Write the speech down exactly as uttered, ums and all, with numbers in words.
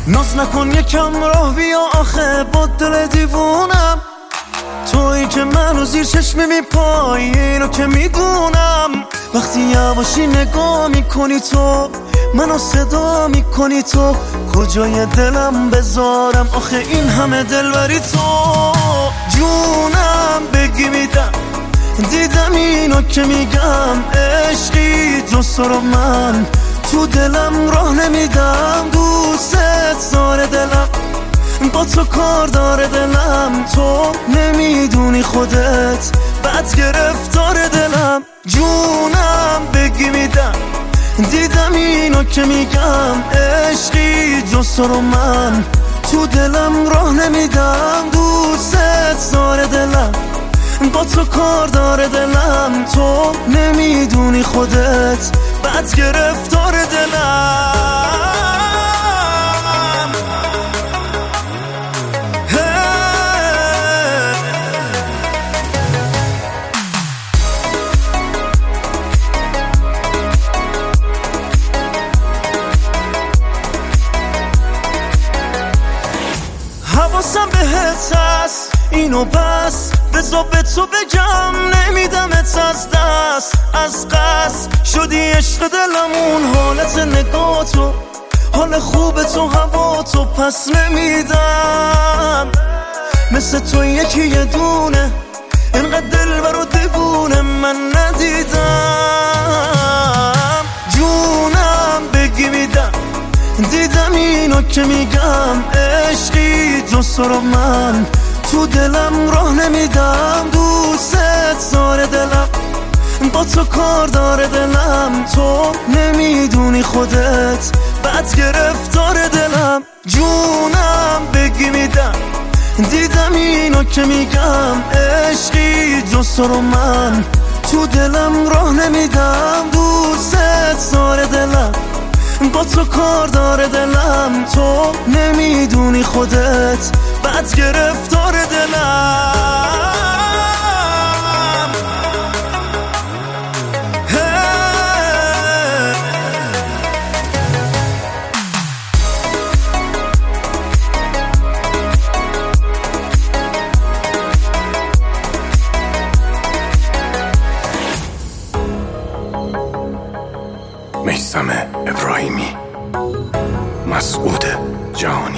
ناز نکن یکم راه بیا آخه با دل دیوونم، تویی که منو زیر چشمی میپایی اینو که میدونم. وقتی یواشی نگاه میکنی تو منو صدا میکنی تو، کجای دلم بذارم آخه این همه دلبری تو. جونم بگی میدم، دیدم اینو که میگم، عشقی جز تو رو من تو دلم راه نمیدم. دوست داره دلم، با تو کار داره دلم، تو نمیدونی خودت بد گرفتار دلم. جونم بگی میدم، دیدم اینو که میگم، عشقی جز تو رو من تو دلم راه نمیدم. دوست داره دلم، با تو کار داره دلم، تو نمیدونی خودت بد گرفتار دلم. حواسم بهت هست اینو بس، بذار به تو بگم نمیدمت از دست. از قصد شدی عشق دلمون، حالت نگاه تو، حال خوب تو، هوا تو پس نمیدم. مثل تو یکی یه دونه اینقدر دلبر و دیوونه من ندیدم. جونم بگی میدم، دیدم اینو که میگم، عشقی جز تو رو من تو دلم راه نمیدم. دوست داره دلم، با تو کار داره دلم، تو نمیدونی خودت بد گرفتار دلم. جونم بگی میدم، دیدم اینو که میگم، عشقی جز تو رو من تو دلم راه نمیدم. دوست داره دلم، با تو کار داره دلم، تو نمیدونی خودت بد گرفتار دلم. میثم ابراهیمی، مسعود جهانی.